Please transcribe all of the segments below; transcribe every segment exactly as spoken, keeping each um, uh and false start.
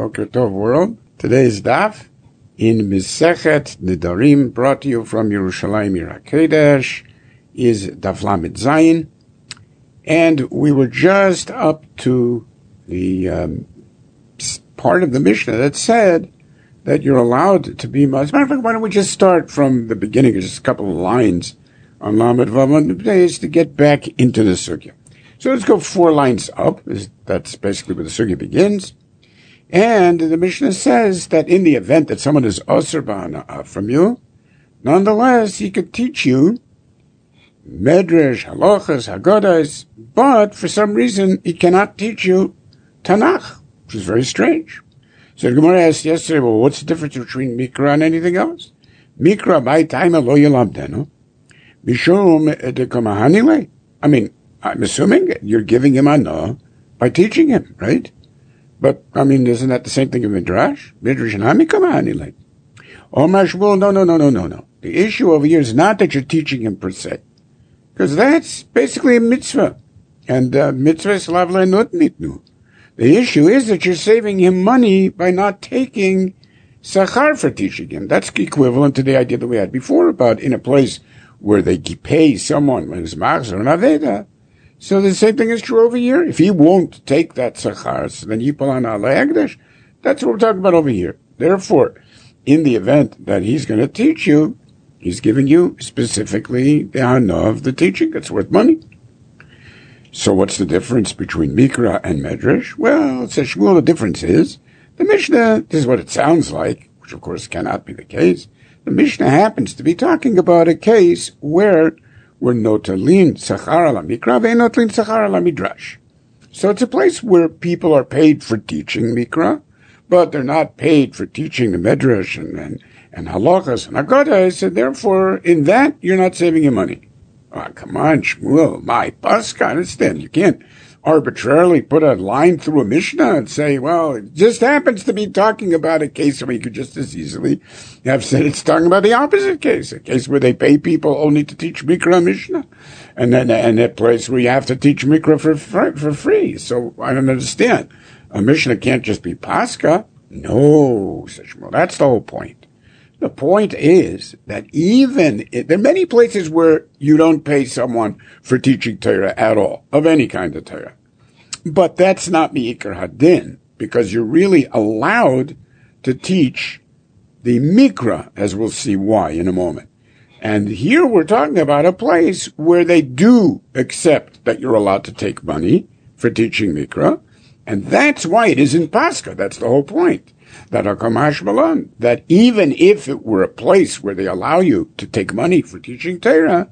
Boker Tov world. Today's daf in Mesechet Nedarim, brought to you from Yerushalayim Ir HaKodesh, is Daf Lamed Zayin, and we were just up to the um, part of the Mishnah that said that you're allowed to be. As a matter of fact, why don't we just start from the beginning, just a couple of lines on Lamed Vav is to get back into the sugya. So let's go four lines up. That's basically where the sugya begins. And the Mishnah says that in the event that someone is osir b'hana'ah from you, nonetheless, he could teach you medrash, halachas, haggadahs, but for some reason, he cannot teach you Tanakh, which is very strange. So the Gemara asked yesterday, well, what's the difference between Mikra and anything else? Mikra by time lo yilabdenu, mishum dekomahanile. I mean, I'm assuming you're giving him anah by teaching him, right? But, I mean, isn't that the same thing in Midrash? Midrash and Hamikamanile. Oh, Mashbul, no, no, no, no, no, no. The issue over here is not that you're teaching him per se, because that's basically a mitzvah. And uh, mitzvah is lavle not mitnu. The issue is that you're saving him money by not taking sachar for teaching him. That's equivalent to the idea that we had before about in a place where they pay someone who's machzor and aveda. So the same thing is true over here. If he won't take that sachar, so then yipol hana le'egdesh. That's what we're talking about over here. Therefore, in the event that he's going to teach you, he's giving you specifically the hana of the teaching. That's worth money. So what's the difference between Mikra and Medrash? Well, it says, well, the difference is, the Mishnah, this is what it sounds like, which of course cannot be the case. The Mishnah happens to be talking about a case where we're notalin sachar ala Mikra, ve'notalin sachar ala Midrash. So it's a place where people are paid for teaching Mikra, but they're not paid for teaching the Medrash and, and, and halachas and haggadahs, and therefore, in that, you're not saving your money. Oh, come on, Shmuel, my paska, I understand. You can't arbitrarily put a line through a Mishnah and say, well, it just happens to be talking about a case where you could just as easily have said it's talking about the opposite case, a case where they pay people only to teach Mikra Mishnah, and then and a place where you have to teach Mikra for, for, for free. So I don't understand. A Mishnah can't just be paska. No, says Shmuel, that's the whole point. The point is that even, there are many places where you don't pay someone for teaching Torah at all, of any kind of Torah. But that's not Me'ikar Hadin, because you're really allowed to teach the Mikra, as we'll see why in a moment. And here we're talking about a place where they do accept that you're allowed to take money for teaching Mikra, and that's why it isn't Pascha. That's the whole point. That Akamash Malan, that even if it were a place where they allow you to take money for teaching Torah,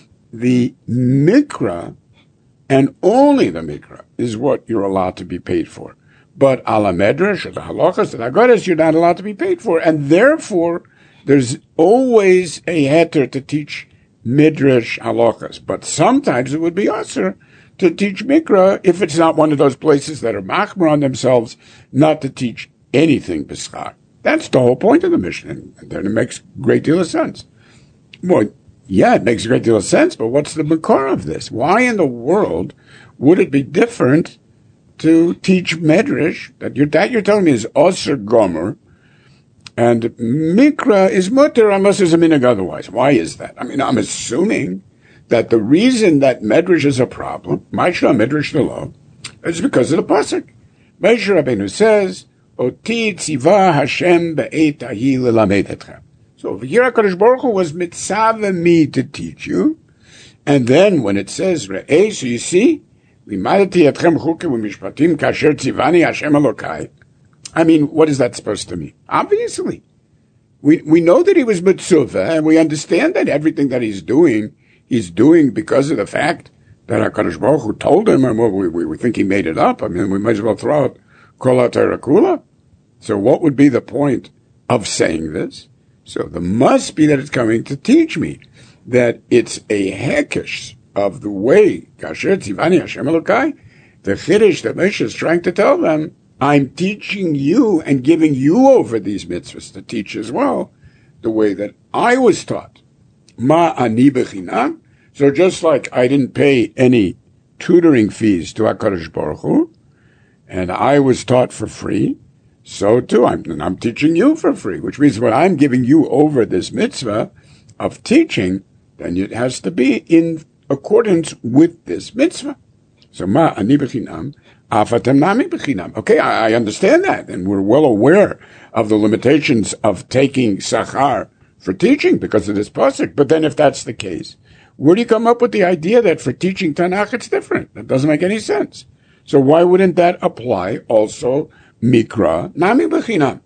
the Mikra, and only the Mikra, is what you're allowed to be paid for. But ala Medrash, or the halachas, and haggadahs, you're not allowed to be paid for, and therefore, there's always a heter to teach Midrash halachas. But sometimes it would be usher to teach Mikra if it's not one of those places that are machmer on themselves not to teach anything b'schar. That's the whole point of the Mishnah, and then it makes a great deal of sense. Well, yeah, it makes a great deal of sense, but what's the makor of this? Why in the world would it be different to teach Medrash, that you're, that you're telling me is Osir Gomer, and Mikra is mutter unless there's a minhag otherwise? Why is that? I mean, I'm assuming that the reason that Medrash is a problem, Ma'aseh Medrash Lo, is because of the pasuk. Moshe Rabbeinu says, Oti tziva Hashem be'et ahi lelamed etchem. So over here, HaKadosh Baruch Hu was mitzvah me to teach you. And then when it says, Re'eh, so you see, limadati etchem chukim u'mishpatim kasher tzivani Hashem Elokai. I mean, what is that supposed to mean? Obviously. We we know that he was mitzvah, and we understand that everything that he's doing, he's doing because of the fact that HaKadosh Baruch Hu told him, and we, we, we think he made it up. I mean, we might as well throw out Kol HaTorah Kula. So what would be the point of saying this? So the must be that it's coming to teach me that it's a hekesh of the way, Kasher Tzivani Hashem Elokai, the chiddush that Moshe is trying to tell them, I'm teaching you and giving you over these mitzvahs to teach as well, the way that I was taught. Ma ani bechinam. So just like I didn't pay any tutoring fees to HaKadosh Baruch Hu, and I was taught for free, so too I'm, I'm teaching you for free, which means when I'm giving you over this mitzvah of teaching, then it has to be in accordance with this mitzvah. So ma ani b'chinam, afatem nami b'chinam. Okay, I, I understand that, and we're well aware of the limitations of taking sachar for teaching because of this pasuk. But then if that's the case, where do you come up with the idea that for teaching Tanakh it's different? That doesn't make any sense. So why wouldn't that apply also mikra nami b'chinam?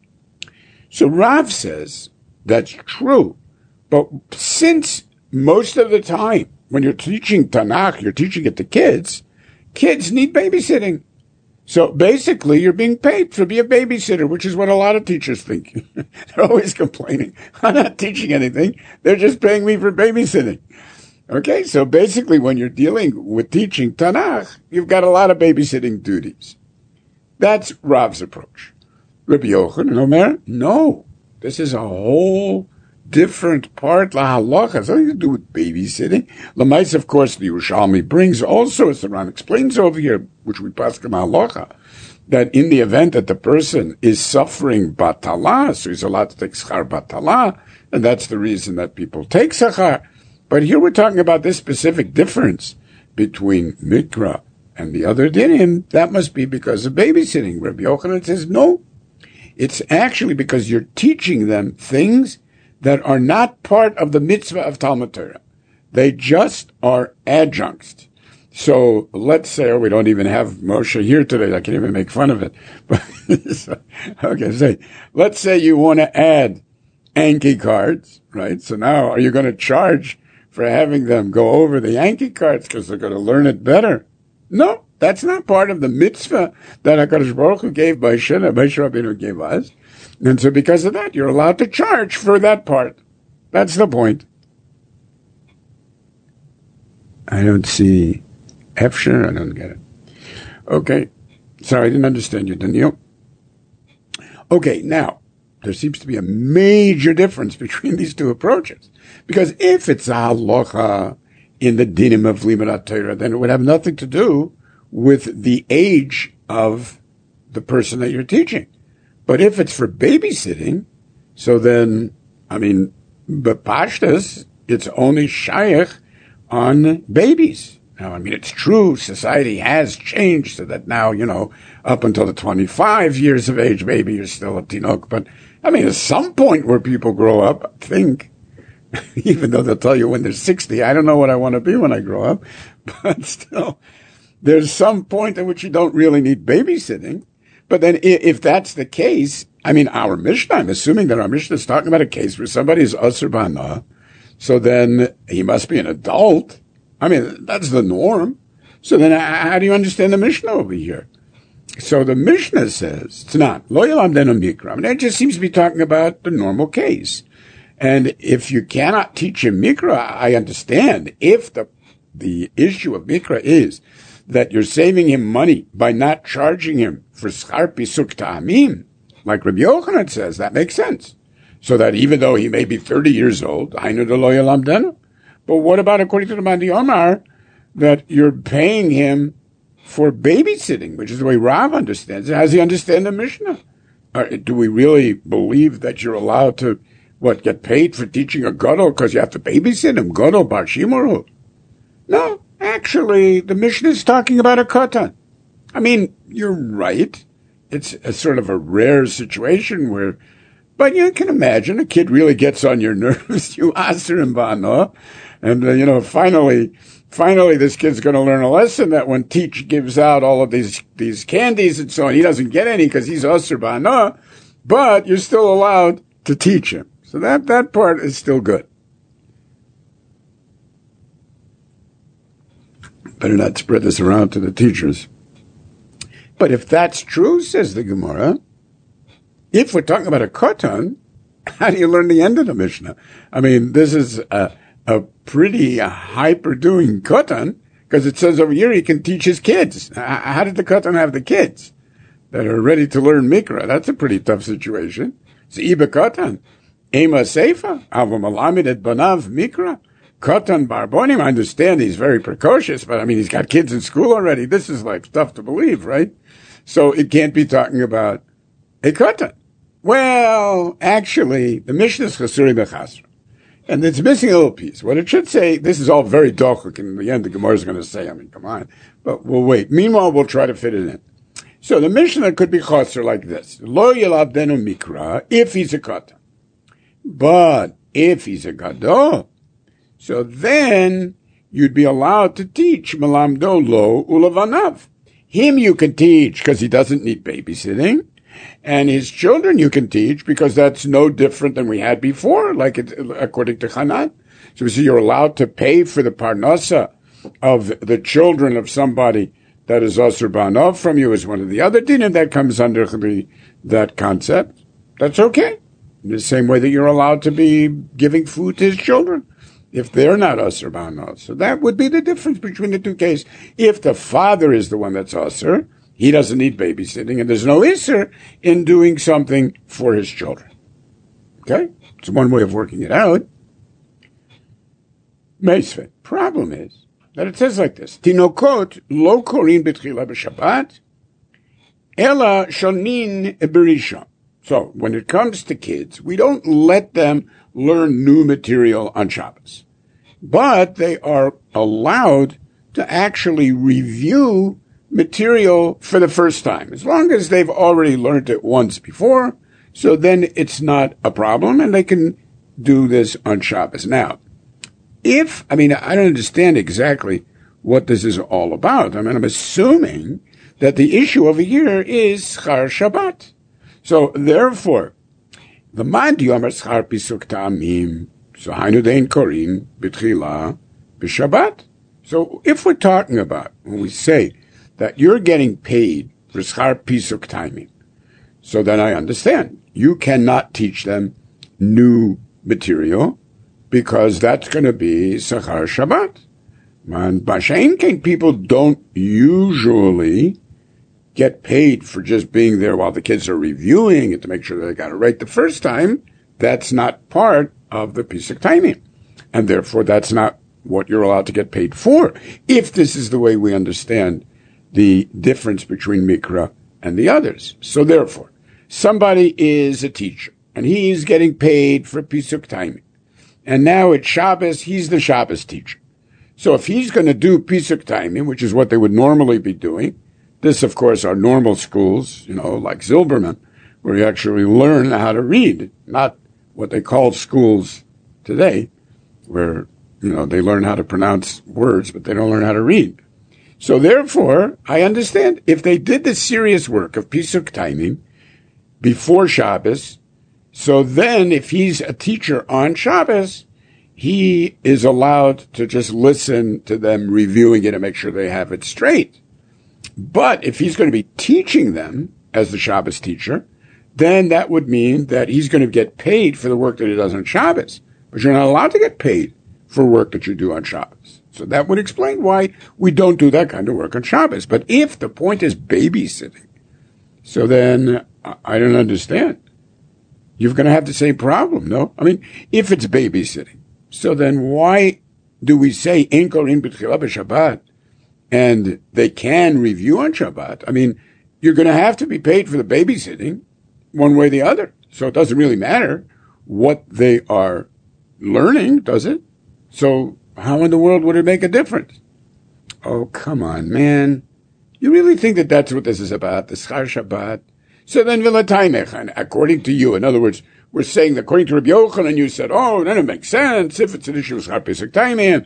So Rav says that's true, but since most of the time when you're teaching Tanakh, you're teaching it to kids, kids need babysitting. So basically, you're being paid to be a babysitter, which is what a lot of teachers think. They're always complaining. I'm not teaching anything. They're just paying me for babysitting. Okay, so basically, when you're dealing with teaching Tanakh, you've got a lot of babysitting duties. That's Rav's approach. Rabbi Yochanan Omer, no, this is a whole different part, la halacha, something to do with babysitting. Lamais, of course, the Yerushalmi brings also, as the Ran explains over here, which we pass from halacha, that in the event that the person is suffering batala, so he's allowed to take schar batala, and that's the reason that people take schar. But here we're talking about this specific difference between mikra and the other dinim. That must be because of babysitting. Rabbi Yochanan says, no, it's actually because you're teaching them things that are not part of the mitzvah of Talmud Torah. They just are adjuncts. So let's say, oh, we don't even have Moshe here today. I can't even make fun of it. But so, okay, say, let's say you want to add Anki cards, right? So now are you going to charge for having them go over the Anki cards because they're going to learn it better? No, that's not part of the mitzvah that HaKadosh Baruch Hu gave by Shena, Moshe Rabbeinu gave us. And so because of that, you're allowed to charge for that part. That's the point. I don't see Efsher. I don't get it. Okay. Sorry, I didn't understand you, Daniel. Okay, now, there seems to be a major difference between these two approaches. Because if it's a halacha in the dinim of Limud Torah, then it would have nothing to do with the age of the person that you're teaching. But if it's for babysitting, so then, I mean, but pashtas, it's only shayach on babies. Now, I mean, it's true, society has changed so that now, you know, up until the twenty-five years of age, maybe you're still a tinok. But, I mean, at some point where people grow up, I think, even though they'll tell you when they're sixty, I don't know what I want to be when I grow up. But still, there's some point at which you don't really need babysitting. But then if that's the case, I mean, our Mishnah, I'm assuming that our Mishnah is talking about a case where somebody is Asur B'Hana, so then he must be an adult. I mean, that's the norm. So then how do you understand the Mishnah over here? So the Mishnah says, it's not, Lo Yalamdenu Mikra. I mean, it just seems to be talking about the normal case. And if you cannot teach him Mikra, I understand. If the, the issue of Mikra is that you're saving him money by not charging him for schar pisuk ta'amim, like Rabbi Yochanan says, that makes sense. So that even though he may be thirty years old, Hainu de lo yalamdenu. But what about according to the Mandi Omar, that you're paying him for babysitting, which is the way Rav understands it? How does he understand the Mishnah? Or do we really believe that you're allowed to, what, get paid for teaching a gadol because you have to babysit him, gadol bar shimuru? No. Actually, the Mishnah is talking about a katan. I mean, you're right. It's a sort of a rare situation where, but you can imagine a kid really gets on your nerves. You asur him b'hana, and uh, you know, finally, finally, this kid's going to learn a lesson that when teach gives out all of these these candies and so on, he doesn't get any because he's asur b'hana, but you're still allowed to teach him. So that that part is still good. Better not spread this around to the teachers. But if that's true, says the Gemara, if we're talking about a katan, how do you learn the end of the Mishnah? I mean, this is a, a pretty hyper-doing katan, because it says over here he can teach his kids. How did the katan have the kids that are ready to learn Mikra? That's a pretty tough situation. It's Iba katan. Ema seifa, avamalamid et banav Mikra. Katan Barbonim, I understand he's very precocious, but I mean, he's got kids in school already. This is like tough to believe, right? So it can't be talking about a katan. Well, actually, the Mishnah is chasuri bechasra. And it's missing a little piece. What it should say, this is all very dochuk, and in the end the Gemara is going to say, I mean, come on. But we'll wait. Meanwhile, we'll try to fit it in. So the Mishnah could be chaser like this. Lo yelav benu mikra, if he's a katan. But if he's a gadol, so then you'd be allowed to teach melamdo lo ulavanav. Him you can teach because he doesn't need babysitting. And his children you can teach because that's no different than we had before, like it, according to Hanan. So we see you're allowed to pay for the parnasa of the children of somebody that is asur ba'anav from you as one of the other dinim that comes under the, that concept. That's okay. In the same way that you're allowed to be giving food to his children if they're not asur ba'anav. So that would be the difference between the two cases. If the father is the one that's asur, he doesn't need babysitting, and there's no isser in doing something for his children. Okay? It's one way of working it out. Meisvet. Problem is that it says like this. Tinokot lo korin b'tchila b'shabbat, ela shonin b'rishon. So, when it comes to kids, we don't let them learn new material on Shabbos. But they are allowed to actually review material for the first time, as long as they've already learned it once before, so then it's not a problem, and they can do this on Shabbos. Now, if, I mean, I don't understand exactly what this is all about. I mean, I'm assuming that the issue over here is schar Shabbat. So, therefore, the man yomer schar pisuk ta'amim, so hainu dein korin b'tchila b'Shabbat. So, if we're talking about, when we say that you're getting paid for schar pisuk timing, so then I understand. You cannot teach them new material because that's going to be schar Shabbat. And b'shein ken, people don't usually get paid for just being there while the kids are reviewing it to make sure they got it right the first time. That's not part of the pisuk timing, and therefore that's not what you're allowed to get paid for. If this is the way we understand the difference between Mikra and the others. So therefore, somebody is a teacher, and he's getting paid for Pisuk timing. And now at Shabbos, he's the Shabbos teacher. So if he's going to do Pisuk timing, which is what they would normally be doing, this, of course, are normal schools, you know, like Zilberman, where you actually learn how to read, not what they call schools today, where, you know, they learn how to pronounce words, but they don't learn how to read. So therefore, I understand if they did the serious work of Pisuk timing before Shabbos, so then if he's a teacher on Shabbos, he is allowed to just listen to them reviewing it and make sure they have it straight. But if he's going to be teaching them as the Shabbos teacher, then that would mean that he's going to get paid for the work that he does on Shabbos. But you're not allowed to get paid for work that you do on Shabbos. So that would explain why we don't do that kind of work on Shabbos. But if the point is babysitting, so then I don't understand. You're going to have the same problem, no? I mean, if it's babysitting, so then why do we say ein korin b'tchila b'Shabbat and they can review on Shabbat? I mean, you're going to have to be paid for the babysitting one way or the other. So it doesn't really matter what they are learning, does it? So how in the world would it make a difference? Oh, come on, man. You really think that that's what this is about, the schar Shabbat? So then, v'lataymech, according to you, in other words, we're saying that according to Rabbi Yochanan, you said, oh, then it makes sense if it's an issue of schar pesach taimim.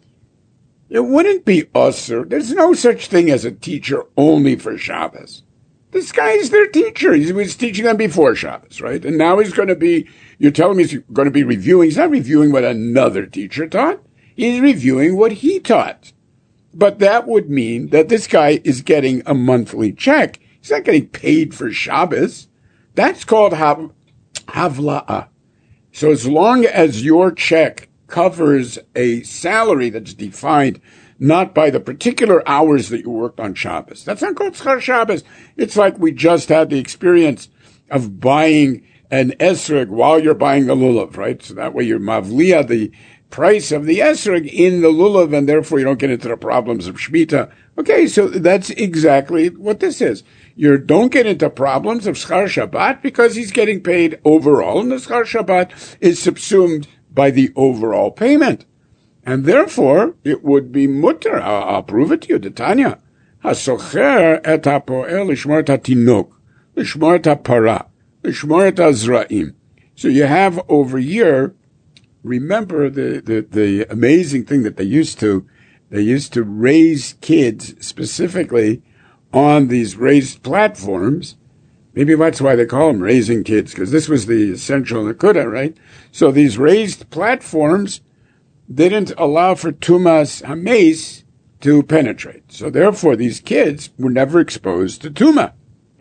It wouldn't be usher. There's no such thing as a teacher only for Shabbos. This guy is their teacher. He was teaching them before Shabbos, right? And now he's going to be, you're telling me he's going to be reviewing. He's not reviewing what another teacher taught. He's reviewing what he taught. But that would mean that this guy is getting a monthly check. He's not getting paid for Shabbos. That's called hav- havla'ah. So as long as your check covers a salary that's defined not by the particular hours that you worked on Shabbos, that's not called schar Shabbos. It's like we just had the experience of buying an esrog while you're buying the lulav, right? So that way you're mavliya the price of the esrog in the lulav, and therefore you don't get into the problems of shmita. Okay, so that's exactly what this is. you don't get into problems of Schar Shabbat because he's getting paid overall, and the Schar Shabbat is subsumed by the overall payment. And therefore, it would be mutter. I'll, I'll prove it to you, Tanya. HaSocher et HaPo'el lishmor et HaTinok, lishmor et HaPara, lishmor et HaZra'im. So you have over here, remember the, the, the amazing thing that they used to, they used to raise kids specifically on these raised platforms. Maybe that's why they call them raising kids, because this was the essential Nakuda, right? So these raised platforms didn't allow for Tumas Hameis to penetrate. So therefore, these kids were never exposed to Tuma.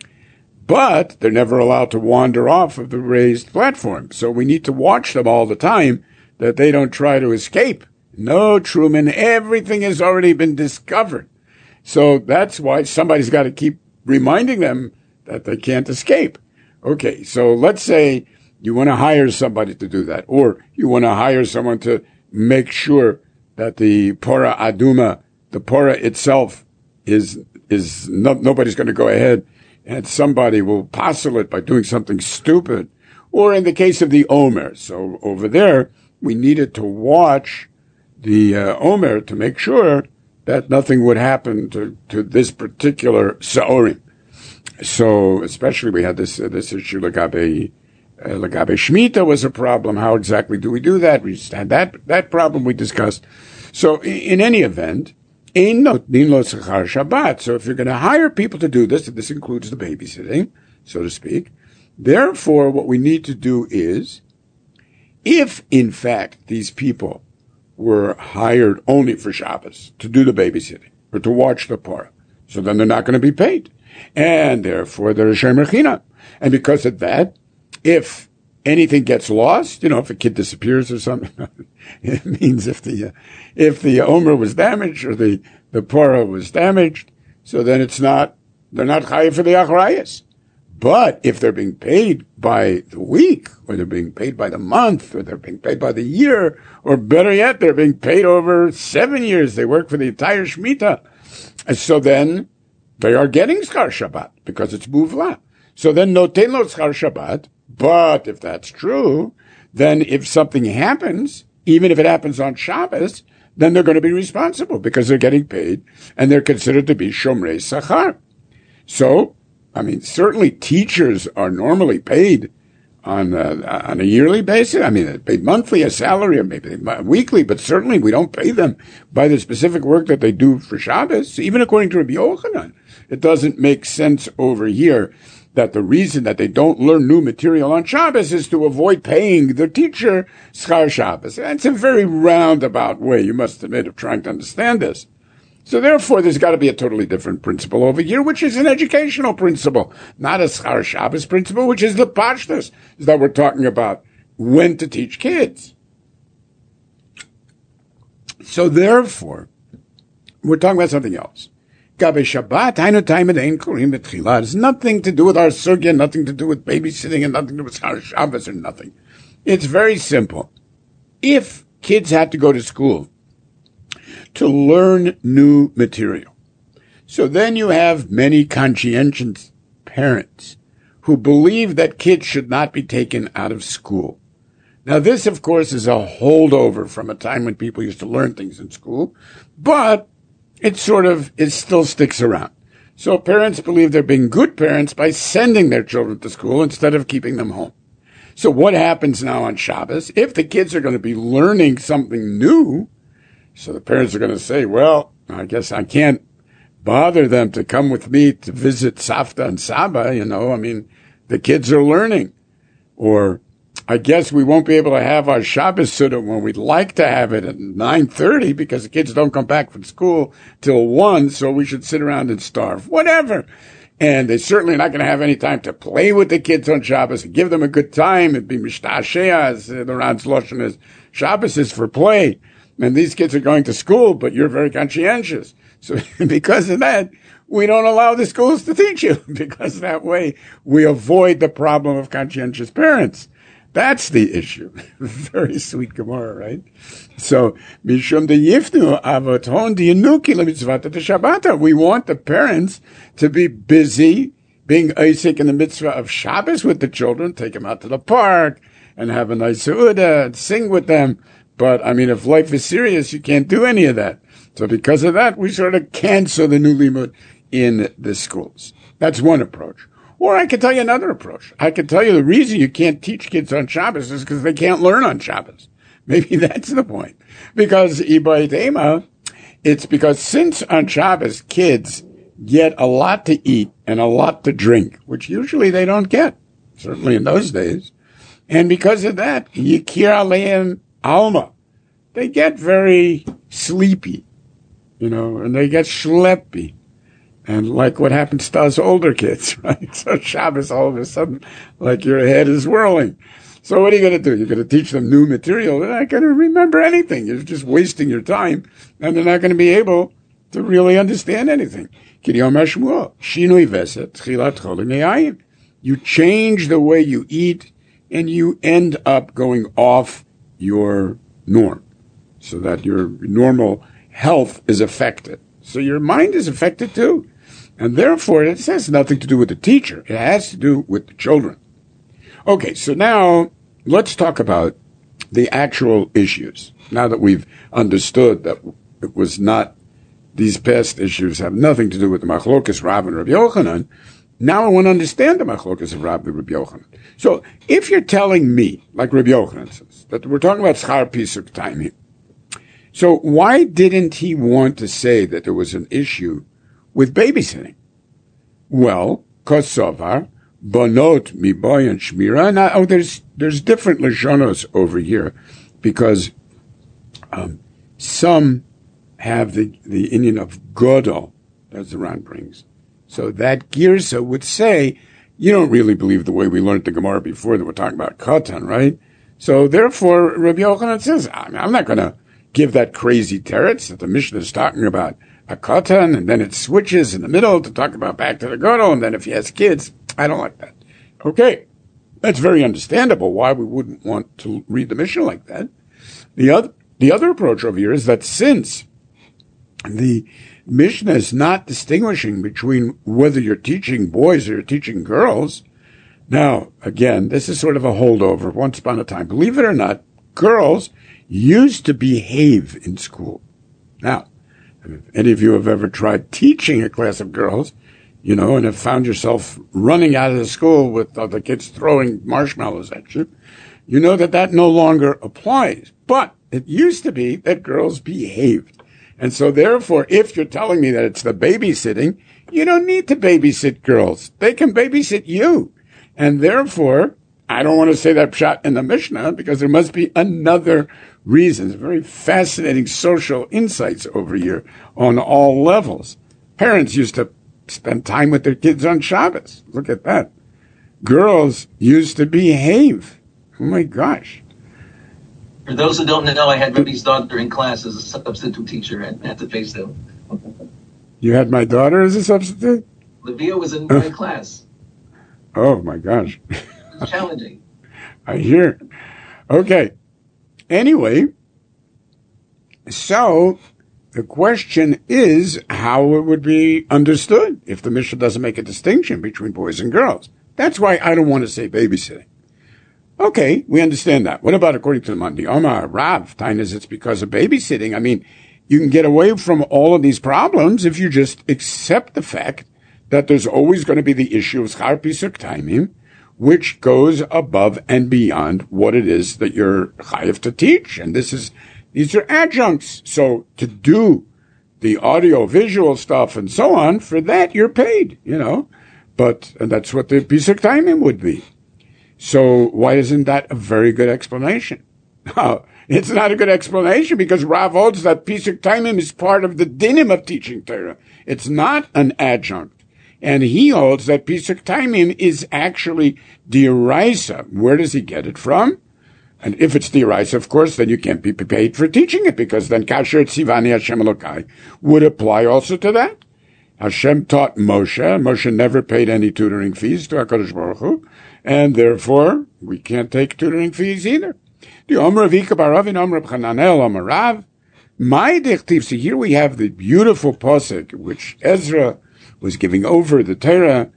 But they're never allowed to wander off of the raised platform. So we need to watch them all the time that they don't try to escape. No, Truman, everything has already been discovered. So that's why somebody's got to keep reminding them that they can't escape. Okay, so let's say you want to hire somebody to do that, or you want to hire someone to make sure that the Pora Aduma, the Pora itself, is is no, nobody's going to go ahead and somebody will passel it by doing something stupid. Or in the case of the Omer, so over there, we needed to watch the uh, Omer to make sure that nothing would happen to, to this particular Saorim. So, especially we had this, uh, this issue, Lagabe, uh, Lagabe Shemitah was a problem. How exactly do we do that? We just had that, that problem we discussed. So, in, in any event, Ein notnin lo sechar Shabbat. So if you're going to hire people to do this, and this includes the babysitting, so to speak, therefore what we need to do is, if in fact these people were hired only for Shabbos to do the babysitting or to watch the Parah, so then they're not going to be paid. And therefore they're a Shemer Chinam. And because of that, if anything gets lost, you know, if a kid disappears or something, it means if the, uh, if the Omer was damaged or the, the Parah was damaged, so then it's not, they're not chayav for the achrayas. But if they're being paid by the week, or they're being paid by the month, or they're being paid by the year, or better yet, they're being paid over seven years, they work for the entire Shemitah. And so then they are getting Schar Shabbat because it's muvla. So then noten lo Schar Shabbat. But if that's true, then if something happens, even if it happens on Shabbos, then they're going to be responsible because they're getting paid and they're considered to be Shomrei Sachar. So, I mean, certainly teachers are normally paid on a, on a yearly basis. I mean, they're paid monthly, a salary, or maybe weekly, but certainly we don't pay them by the specific work that they do for Shabbos. Even according to Rabbi Yochanan, it doesn't make sense over here that the reason that they don't learn new material on Shabbos is to avoid paying the teacher Schar Shabbos. That's a very roundabout way, you must admit, of trying to understand this. So therefore, there's got to be a totally different principle over here, which is an educational principle, not a Schar Shabbos principle, which is the pashtus that we're talking about, when to teach kids. So therefore, we're talking about something else. Gabe Shabbat, Hainu Taimid Ein Korim B'Tchila. It has nothing to do with our sugya, nothing to do with babysitting, and nothing to do with Schar Shabbos or nothing. It's very simple. If kids had to go to school to learn new material, so then you have many conscientious parents who believe that kids should not be taken out of school. Now this, of course, is a holdover from a time when people used to learn things in school, but it sort of, it still sticks around. So parents believe they're being good parents by sending their children to school instead of keeping them home. So what happens now on Shabbos? If the kids are going to be learning something new, so the parents are going to say, well, I guess I can't bother them to come with me to visit Savta and Saba, you know, I mean, the kids are learning. Or I guess we won't be able to have our Shabbos Suda when we'd like to have it at nine thirty because the kids don't come back from school till one, so we should sit around and starve. Whatever. And they're certainly not going to have any time to play with the kids on Shabbos and give them a good time. It'd be mishtashea, as the Ran's Lashon is. Shabbos is for play. And these kids are going to school, but you're very conscientious. So because of that, we don't allow the schools to teach you, because that way we avoid the problem of conscientious parents. That's the issue. Very sweet Gemara, right? So, Mishum de Yifnu Avoton de Yenuki LeMitzvata de Shabbata. We want the parents to be busy being Isaac in the mitzvah of Shabbos with the children, take them out to the park and have a nice seudah and sing with them. But, I mean, if life is serious, you can't do any of that. So because of that, we sort of cancel the new limud in the schools. That's one approach. Or I could tell you another approach. I could tell you the reason you can't teach kids on Shabbos is because they can't learn on Shabbos. Maybe that's the point. Because Ibayit Ema, it's because since on Shabbos kids get a lot to eat and a lot to drink, which usually they don't get, certainly in those days. And because of that, Yikir Aleim Alma, they get very sleepy, you know, and they get schleppy. And like what happens to us older kids, right? So Shabbos, all of a sudden, like your head is whirling. So what are you going to do? You're going to teach them new material. They're not going to remember anything. You're just wasting your time, and they're not going to be able to really understand anything. You change the way you eat, and you end up going off your norm, so that your normal health is affected. So your mind is affected too. And therefore, it has nothing to do with the teacher. It has to do with the children. Okay, so now let's talk about the actual issues. Now that we've understood that it was not, these past issues have nothing to do with the Machlokas Rav and Rabbi Yochanan, now I want to understand the Machlokas of Rav and Rabbi Yochanan. So if you're telling me, like Rabbi Yochanan says, that we're talking about Schar Pisuk time here, so why didn't he want to say that there was an issue with babysitting? Well, kosovar, bonot miboy and shmira. Now, oh, there's there's different lashonos over here, because um, some have the the Indian of godol, as the Ran brings. So that girsa would say, you don't really believe the way we learned the Gemara before that we're talking about katan, right? So therefore, Rabbi Yochanan says, I'm not going to give that crazy teretz that the Mishnah is talking about a katan, and then it switches in the middle to talk about back to the gadol, and then if he has kids, I don't like that. Okay, that's very understandable why we wouldn't want to read the Mishnah like that. The other, the other approach over here is that since the Mishnah is not distinguishing between whether you're teaching boys or you're teaching girls, now, again, this is sort of a holdover once upon a time. Believe it or not, girls used to behave in school. Now, if any of you have ever tried teaching a class of girls, you know, and have found yourself running out of the school with other kids throwing marshmallows at you, you know that that no longer applies. But it used to be that girls behaved. And so therefore, if you're telling me that it's the babysitting, you don't need to babysit girls. They can babysit you. And therefore, I don't want to say that pshat in the Mishnah because there must be another reason. Very fascinating social insights over here on all levels. Parents used to spend time with their kids on Shabbos. Look at that. Girls used to behave. Oh my gosh. For those who don't know, I had Rebbe's daughter in class as a substitute teacher at, at the Facehill. You had my daughter as a substitute? Levia was in my class. Oh my gosh. It's challenging. I hear. Okay. Anyway, so the question is how it would be understood if the Mishnah doesn't make a distinction between boys and girls. That's why I don't want to say babysitting. Okay, we understand that. What about according to the Mandi Omar, Rav, Tainas, it's because of babysitting. I mean, you can get away from all of these problems if you just accept the fact that there's always going to be the issue of Schar Pisuk Taimim, which goes above and beyond what it is that you're chayav to teach. And this is, these are adjuncts. So to do the audio visual stuff and so on, for that you're paid, you know. But, and that's what the Pisuk Taimim would be. So why isn't that a very good explanation? Oh, it's not a good explanation because Rav holds that Pisuk Taimim is part of the dinim of teaching Torah. It's not an adjunct. And he holds that Pisuk Taimim is actually D'oraisa. Where does he get it from? And if it's D'oraisa, of course, then you can't be paid for teaching it because then Kasher Tzivani Hashem Elokai would apply also to that. Hashem taught Moshe. Moshe never paid any tutoring fees to HaKadosh Baruch Hu, and therefore we can't take tutoring fees either. The Omer of Ika Baravin, Omer of Chananel, Omer Rav. My dichtiv. So here we have the beautiful pasuk which Ezra was giving over the Torah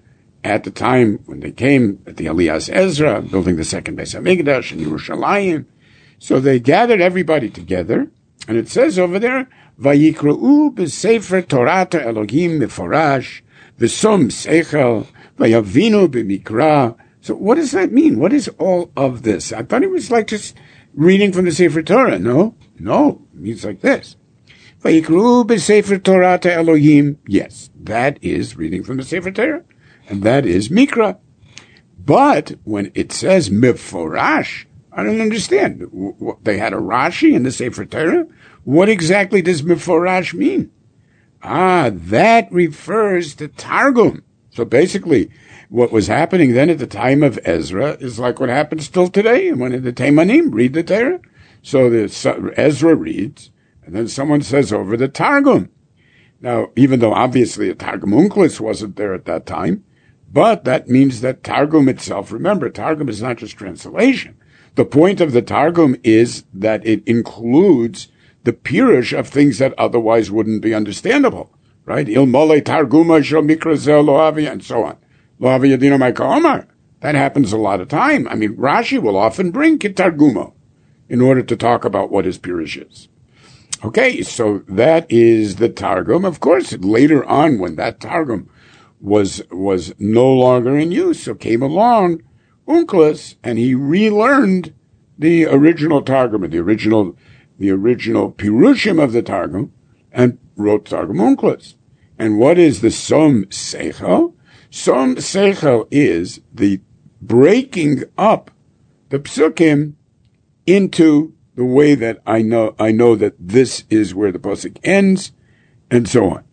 at the time when they came at the Aliyas Ezra, building the second Beis HaMikdash in Yerushalayim. So they gathered everybody together, and it says over there, Vayikra'u b'sefer Torata Elohim meforash, v'som seichel, vayavinu b'mikra. So what does that mean? What is all of this? I thought it was like just reading from the Sefer Torah. No, no, it means like this. Vayikra'u b'sefer Torata Elohim. Yes, that is reading from the Sefer Torah. And that is Mikra. But when it says Meforash, I don't understand. They had a Rashi in the Sefer Torah. What exactly does Meforash mean? Ah, that refers to Targum. So basically, what was happening then at the time of Ezra is like what happens still today. And when the Teimanim read the Torah, so the Ezra reads, and then someone says over the Targum. Now, even though obviously a Targum Unclus wasn't there at that time, but that means that Targum itself, remember, Targum is not just translation. The point of the Targum is that it includes the pirush of things that otherwise wouldn't be understandable, right? Il mole Targuma shel mikra zeh lo avi, and so on. Lo avi yadino ma'ka omar. That happens a lot of time. I mean, Rashi will often bring Kitargumo in order to talk about what his pirush is. Okay, so that is the Targum. Of course, later on when that Targum was was no longer in use, so came along Unclus, and he relearned the original Targum, the original the original Pirushim of the Targum, and wrote Targum Unclus. And what is the Som Seichel? Som Seichel is the breaking up the Psukim into the way that I know I know that this is where the pasuk ends, and so on.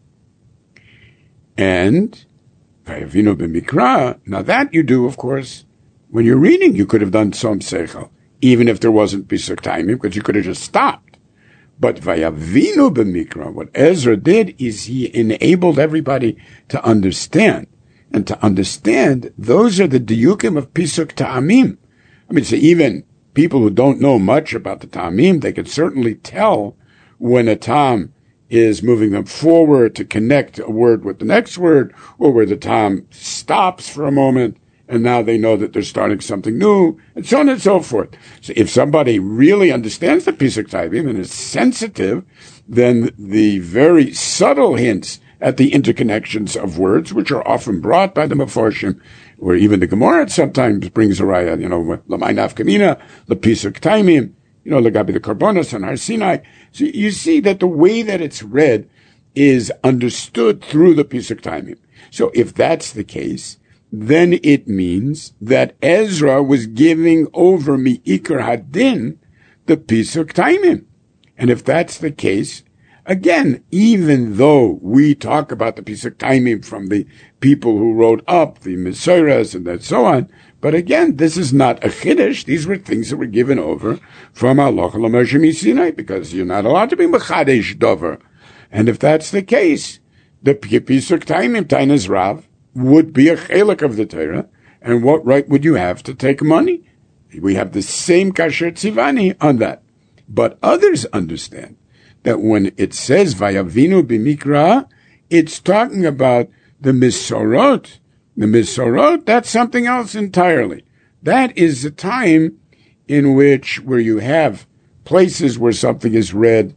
And Vayavinu b'mikra, now that you do, of course, when you're reading, you could have done Som Seichel, even if there wasn't Pisuk Taimim, because you could have just stopped. But Vayavinu b'mikra, what Ezra did is he enabled everybody to understand. And to understand, those are the diyukim of Pisuk Ta'amim. I mean, so even people who don't know much about the Ta'amim, they could certainly tell when a Tam is moving them forward to connect a word with the next word, or where the Tam stops for a moment, and now they know that they're starting something new, and so on and so forth. So if somebody really understands the Pisuk Ta'amim and is sensitive, then the very subtle hints at the interconnections of words, which are often brought by the Meforshim, or even the Gemara sometimes brings a raya, you know, L'may nafkamina, L'pisuk Taimim, you know, L'gabi the Karbonos and Har Sinai. So you see that the way that it's read is understood through the Pisuk Taimim. So if that's the case, then it means that Ezra was giving over Mi'ikar Hadin the Pisuk Taimim. And if that's the case, again, even though we talk about the Pisuk Taimim from the people who wrote up the Mesoras and that so on, but again, this is not a Chiddush. These were things that were given over from Halacha L'Moshe Misinai, because you're not allowed to be Mechadesh Dover. And if that's the case, the Pisuk Taimim, Tainas Rav, would be a chelik of the Torah, and what right would you have to take money? We have the same Kasher Tzivani on that. But others understand that when it says Vayavinu b'mikra, it's talking about the Misorot. The Misorot, that's something else entirely. That is the time in which, where you have places where something is read.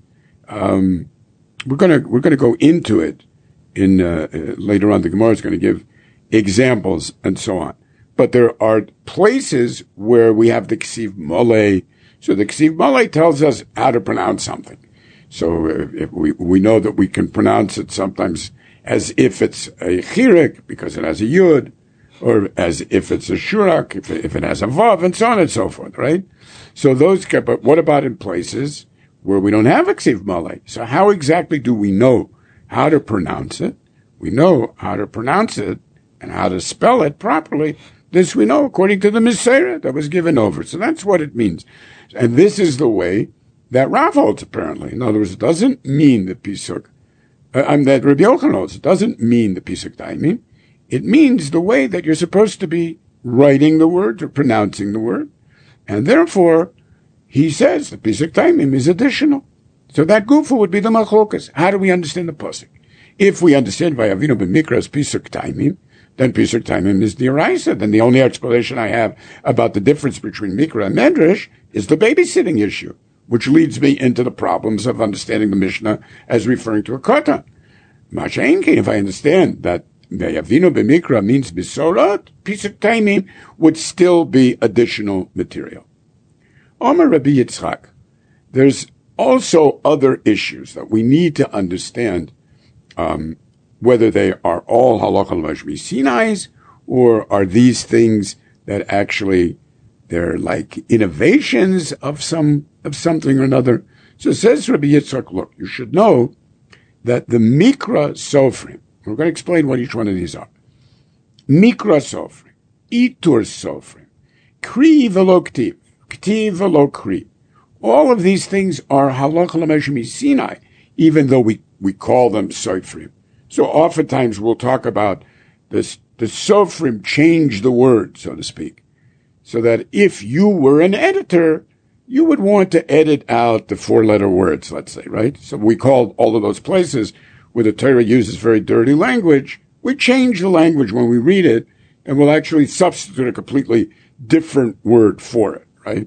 Um, we're gonna we're gonna go into it in uh, uh, later on. The Gemara is going to give examples and so on. But there are places where we have the Ksiv Mole. So the Ksiv Mole tells us how to pronounce something. So if we, we know that we can pronounce it sometimes as if it's a chirik, because it has a yud, or as if it's a shurak, if it, if it has a vav, and so on and so forth, right? So those, but what about in places where we don't have a ksiv malay? So how exactly do we know how to pronounce it? We know how to pronounce it and how to spell it properly. This we know according to the Misera that was given over. So that's what it means. And this is the way that Rav holds, apparently. In other words, it doesn't mean the Pisuk, uh, um, that Rabbi Yochanan holds, it doesn't mean the Pisuk Taimim. It means the way that you're supposed to be writing the word or pronouncing the word. And therefore, he says the Pisuk Taimim is additional. So that gufa would be the machlokas. How do we understand the pasuk? If we understand Vayavinu b'mikra as Pisuk Taimim, then Pesach Taimim is D'oraisa. Then the only explanation I have about the difference between Mikra and Medrash is the babysitting issue, which leads me into the problems of understanding the Mishnah as referring to a katan. Masha'enkin, if I understand that Ve'yavinu b'Mikra means Bisorot, Pesach Taimim would still be additional material. Omer Rabbi Yitzchak, there's also other issues that we need to understand, um, whether they are all halacha l'mashmi Sinai's, or are these things that actually they're like innovations of some of something or another. So it says Rabbi Yitzchak, look, you should know that the Mikra Sofrim, we're going to explain what each one of these are. Mikra Sofrim, Itur Sofrim, Kri velo Ktiv, Ktiv velo Kri. All of these things are halacha l'mashmi Sinai, even though we, we call them Sofrim. So oftentimes we'll talk about this, the Sofrim change the word, so to speak, so that if you were an editor, you would want to edit out the four-letter words, let's say, right? So we call all of those places where the Torah uses very dirty language, we change the language when we read it, and we'll actually substitute a completely different word for it, right?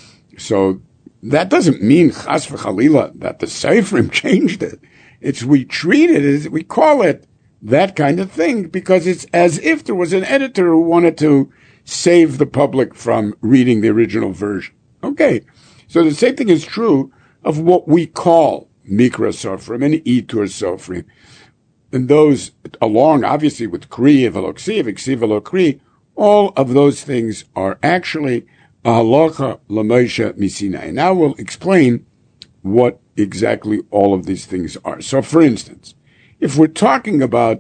So that doesn't mean, chas v'chalila, that the Sofrim changed it. It's we treat it as, we call it that kind of thing because it's as if there was an editor who wanted to save the public from reading the original version. Okay. So the same thing is true of what we call Mikra Sofrim and Itur Sofrim. And those, along obviously with Kri, Velo Ksiv, Ksiv Velo Kri, all of those things are actually a halacha l'Moshe Misinai. Now we'll explain what exactly all of these things are. So, for instance, if we're talking about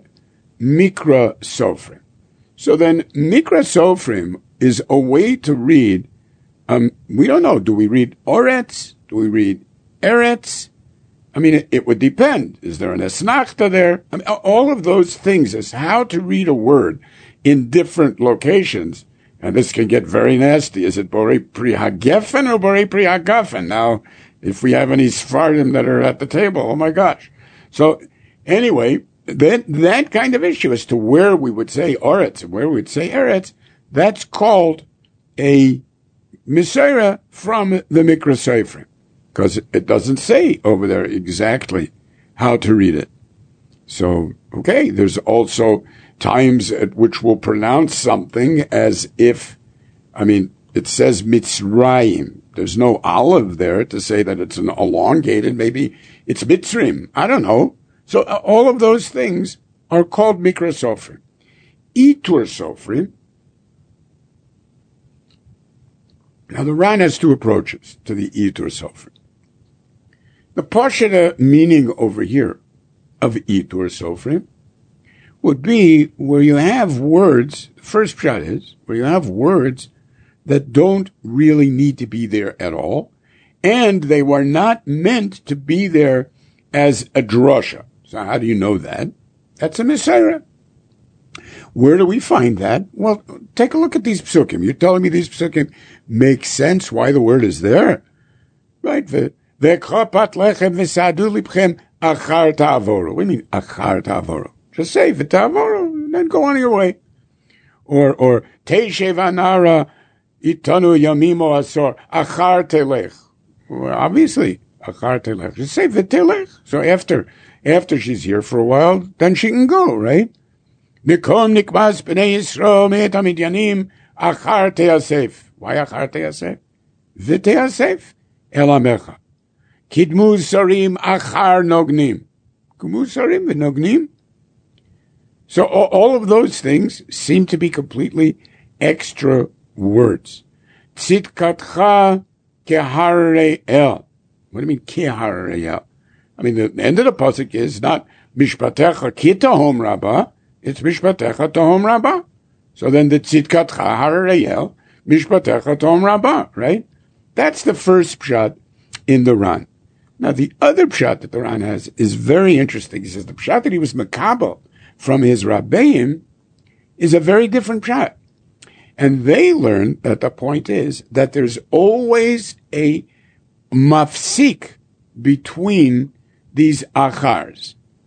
Mikra Sofrim, so then Mikra Sofrim is a way to read, um, we don't know, do we read Oretz? Do we read Eretz? I mean, it, it would depend. Is there an Esnachta there? I mean, all of those things is how to read a word in different locations. And this can get very nasty. Is it Borei Pri HaGefen or Borei Pri HaGafen? Now, if we have any Sephardim that are at the table, oh my gosh. So anyway, that, that kind of issue as to where we would say Oretz and where we would say Eretz, that's called a Mesorah from the Mikra Sofrim. Because it doesn't say over there exactly how to read it. So, okay, there's also times at which we'll pronounce something as if, I mean, it says Mitzrayim. There's no olive there to say that it's an elongated, maybe it's Mitzrim. I don't know. So uh, all of those things are called Mikra Sofrim. Itur Sofrim. Now the Ran has two approaches to the Itur Sofrim. The Pashta meaning over here of Itur Sofrim would be where you have words, the first shot is, where you have words that don't really need to be there at all, and they were not meant to be there as a drasha. So how do you know that? That's a Mesorah. Where do we find that? Well, take a look at these psukim. You're telling me these psukim make sense why the word is there? Right? Ve'chopat lechem v'sadu libchem achar ta'avoru. What do you mean, achar ta'avoru? Just say, v'ta'avoru, and then go on your way. Or, or, teishev anara itanu yamimo asor, achar telech. Well, obviously, achar telech. Just say, v'telech. So after, after she's here for a while, then she can go, right? Nikom nikbas b'nei Yisrael me'et hamidyanim, achar te'asef. Why achar te'asef? V'te'asef el amecha. Kidmu sarim achar nognim. Kidmu sarim v'nognim. So all of those things seem to be completely extra words. Tzidkatcha kehare'el. What do you mean kehare'el? I mean, the end of the pasuk is not mishpatecha ki tahom rabbah, it's mishpatecha tahom rabbah. So then the tzidkatcha hare'el, mishpatecha tahom rabbah, right? That's the first pshat in the Ran. Now the other pshat that the Ran has is very interesting. He says the pshat that he was makabel from his Rabbeim is a very different pshat. And they learn that the point is that there's always a mafsik between these achars.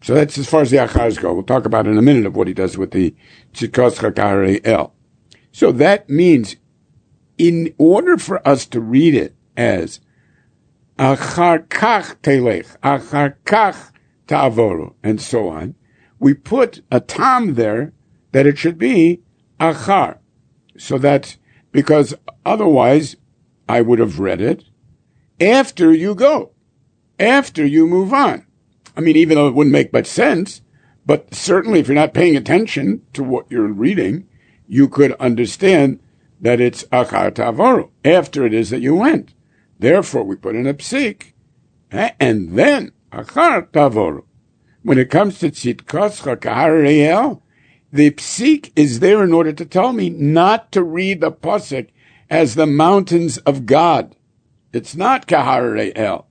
So that's as far as the achars go. We'll talk about in a minute of what he does with the tzidkoscha kaharei el. So that means, in order for us to read it as achar kach telech, achar kach ta'avoru, and so on, we put a tam there that it should be achar. So that's because otherwise I would have read it after you go, after you move on. I mean, even though it wouldn't make much sense, but certainly if you're not paying attention to what you're reading, you could understand that it's achar ta'avoru, after it is that you went. Therefore, we put in a psik, and then achar ta'avoru. When it comes to tzidkoscha kaharei el, the psik is there in order to tell me not to read the pasuk as the mountains of God. It's not kaharei el.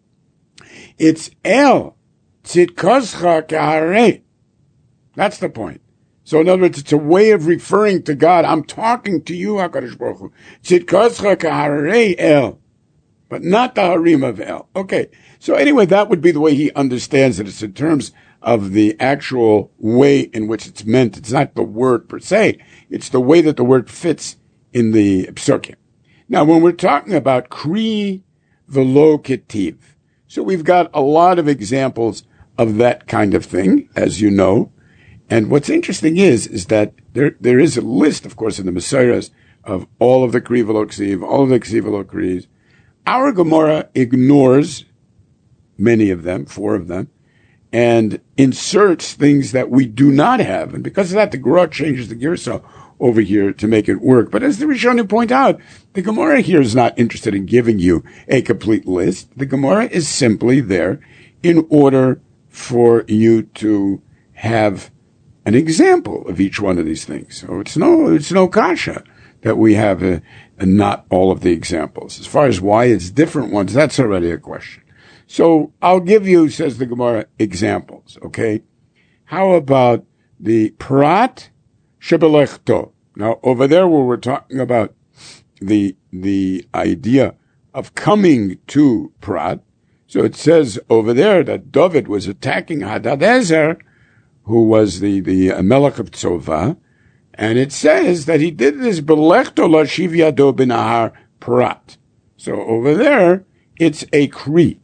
It's el. Tzidkoscha kaharei. That's the point. So in other words, it's a way of referring to God. I'm talking to you, HaKadosh Baruch Hu. Tzidkoscha kaharei el. But not the harim of el. Okay. So anyway, that would be the way he understands it. It's in terms of the actual way in which it's meant. It's not the word per se. It's the way that the word fits in the psukim. Now, when we're talking about kri velo ketiv, so we've got a lot of examples of that kind of thing, as you know. And what's interesting is, is that there, there is a list, of course, in the Messiahs of all of the kri velo ksiv, all of the ksiv velo kris. Our Gemara ignores many of them, four of them, and inserts things that we do not have. And because of that, the Gemara changes the Girsa over here to make it work. But as the Rishonim point out, the Gemara here is not interested in giving you a complete list. The Gemara is simply there in order for you to have an example of each one of these things. So it's no, it's no kasha that we have a, a not all of the examples. As far as why it's different ones, that's already a question. So I'll give you, says the Gemara, examples, okay? How about the prat shebelechto? Now, over there where we're talking about the the idea of coming to prat, so it says over there that David was attacking Hadadezer, who was the, the Melech of Tzova, and it says that he did this belechto lashiv yado b'nahar prat. So over there, it's a kri.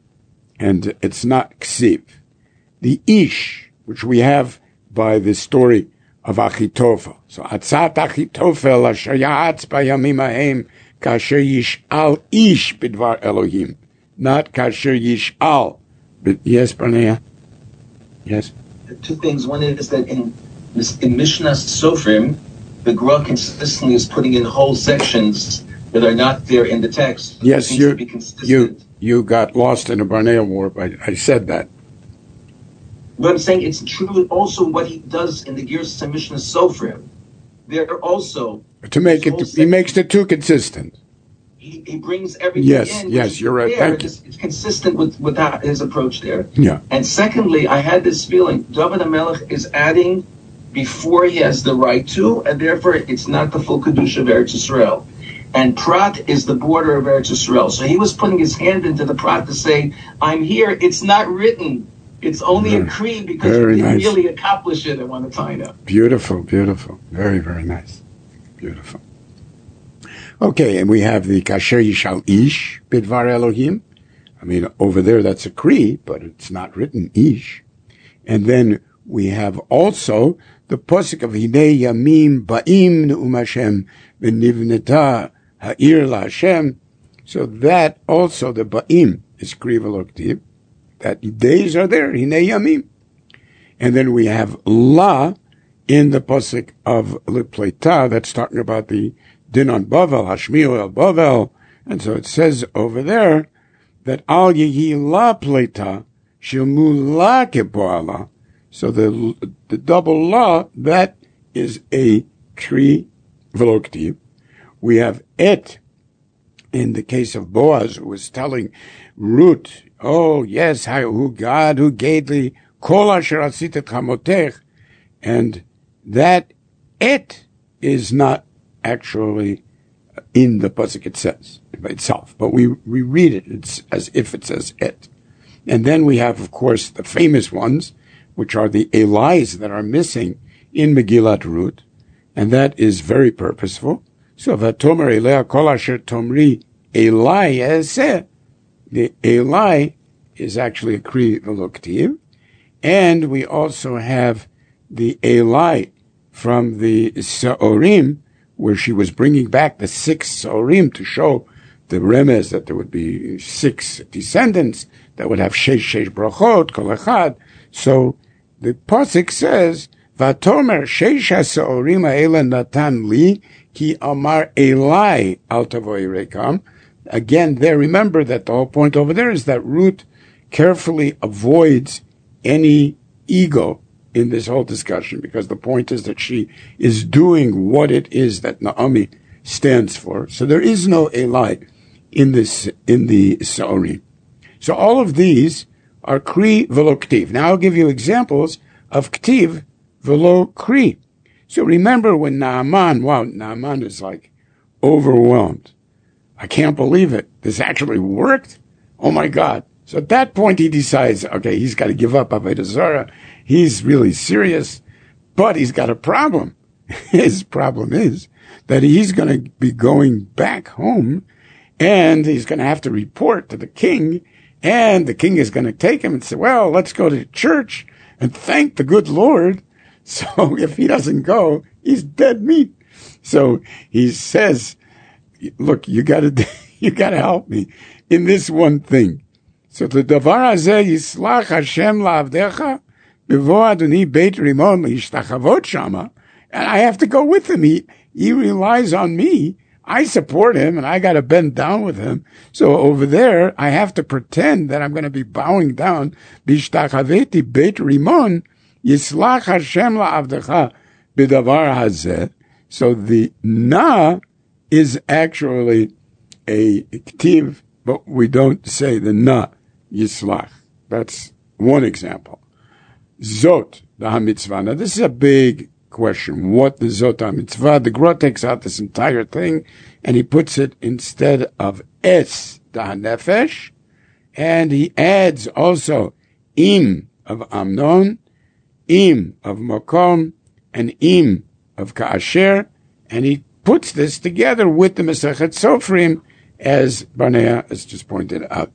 And it's not ksiv. The ish, which we have by the story of Achitofel. So, atzat Achitofel asher ya'atz bayamim hahem kasher yish'al ish bidvar Elohim. Not kasher yish'al. But yes, Barnea? Yes? Two things. One is that in, in Mishnah Sofrim, the Gra consistently is putting in whole sections that are not there in the text. Yes, you, you, you got lost in a Barnea war. I, I said that. But I'm saying it's true also what he does in the Girsa Mishnah Sofrim. There are also... To make it, he makes the two consistent. He, he brings everything yes, in. Yes, you're right. Thank it's, it's consistent with, with that, his approach there. Yeah. And secondly, I had this feeling, David HaMelech is adding before he has the right to, and therefore it's not the full Kedusha of Eretz Yisrael. And Prat is the border of Eretz Yisrael. So he was putting his hand into the Prat to say, I'm here. It's not written. It's only very, a creed because you didn't nice. really accomplish it at one time. Beautiful, beautiful. Very, very nice. Beautiful. Okay, and we have the Kasher Yishal Ish Bidvar Elohim. I mean, over there that's a creed, but it's not written Ish. And then we have also the Pasuk of Hinei Yamim Ba'im Ne'um Hashem V'nivneta Ha'ir LaHashem. So that also, the Ba'im is Kri V'lo Ktiv. That days are there, Hinei Yamim. And then we have La in the Pasuk of L'Pleita, that's talking about the Din on Bavel, Hashmiu el Bavel. And so it says over there that Al Yehi La Pleita Shilmu La Kepoala. So the the double La, that is a Kri V'lo Ktiv. We have Et in the case of Boaz, who was telling Ruth, oh yes, who God who gave thee kol asher asit et chamotech, and that Et is not actually in the pasuk it says by itself, but we we read it it's as if it says Et. And then we have, of course, the famous ones which are the Eli's that are missing in Megillat Ruth, and that is very purposeful. So, Vatomer Elea Kol Asher Tomri Eli Eseh, the Eli is actually a Kri V'lo Ktiv, and we also have the Eli from the Seorim, where she was bringing back the six Seorim to show the remez that there would be six descendants that would have sheish sheish brachot kol echad. So the pasuk says, "Vatomer sheish haseorim ha'ela natan li ki amar Eli al tavoi rekam." Again, there, remember that the whole point over there is that Ruth carefully avoids any ego in this whole discussion, because the point is that she is doing what it is that Naomi stands for. So there is no Eli in this, in the Seorim. So all of these are Kri V'lo Ktiv. Now I'll give you examples of Ktiv V'lo Kri. So remember when Naaman, wow, Naaman is like overwhelmed. I can't believe it. This actually worked? Oh my God. So at that point he decides, okay, he's got to give up Avodah Zarah. He's really serious, but he's got a problem. His problem is that he's going to be going back home, and he's going to have to report to the king, and the king is going to take him and say, well, let's go to church and thank the good Lord. So if he doesn't go, he's dead meat. So he says, look, you got to, you got to help me in this one thing. So the davar hazeh yislach Hashem la'avdecha bevo Adoni Beit Rimon li'ishtachavot shama, and I have to go with him. He he relies on me. I support him, and I got to bend down with him. So over there, I have to pretend that I'm going to be bowing down. B'ishtachaveti Beit Rimon yislach Hashem la'avdecha bedavar hazeh. So the na is actually a ktiv, but we don't say the na yislach. That's one example. Zot, the HaMitzvah. Now this is a big question. What the Zot HaMitzvah? The Gra takes out this entire thing and he puts it instead of Es, the HaNefesh, and he adds also Im of Amnon, Im of Mokom, and Im of Ka'asher, and he puts this together with the Masechet Sofrim, as Barnea has just pointed out.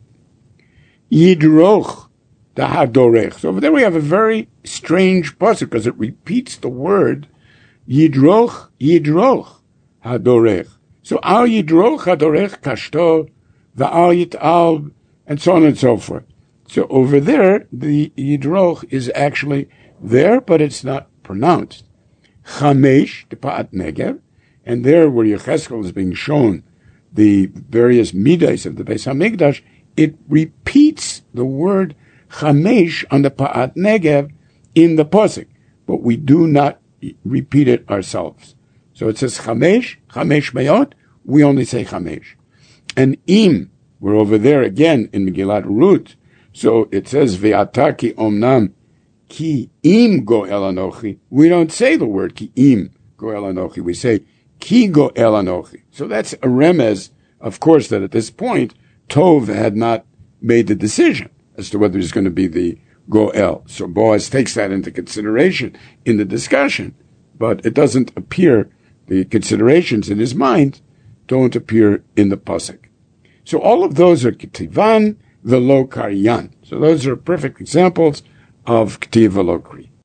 Yidroch, the Hadorech. So over there we have a very strange pasuk because it repeats the word Yidroch, Yidroch, Hadorech. So Al Yidroch, Hadorech, Kashto, the Al Yital, and so on and so forth. So over there, the Yidroch is actually there, but it's not pronounced. Chamesh, the Pa'at Negev, and there where Yecheskel is being shown the various midas of the Beis HaMikdash, it repeats the word Chamesh on the Pa'at Negev in the pasuk, but we do not repeat it ourselves. So it says Chamesh, Chamesh Mayot, we only say Chamesh. And Im, we're over there again in Megillat Ruth, so it says Ve'ata ki omnam ki im goel anochi. We don't say the word ki im goel anochi, we say Ki goel anochi. So that's a remez, of course, that at this point, Tov had not made the decision as to whether he's going to be the goel. So Boaz takes that into consideration in the discussion, but it doesn't appear, the considerations in his mind don't appear in the pasuk. So all of those are Ktivan V'lo Karyan. So those are perfect examples of Ktiv V'lo Kri.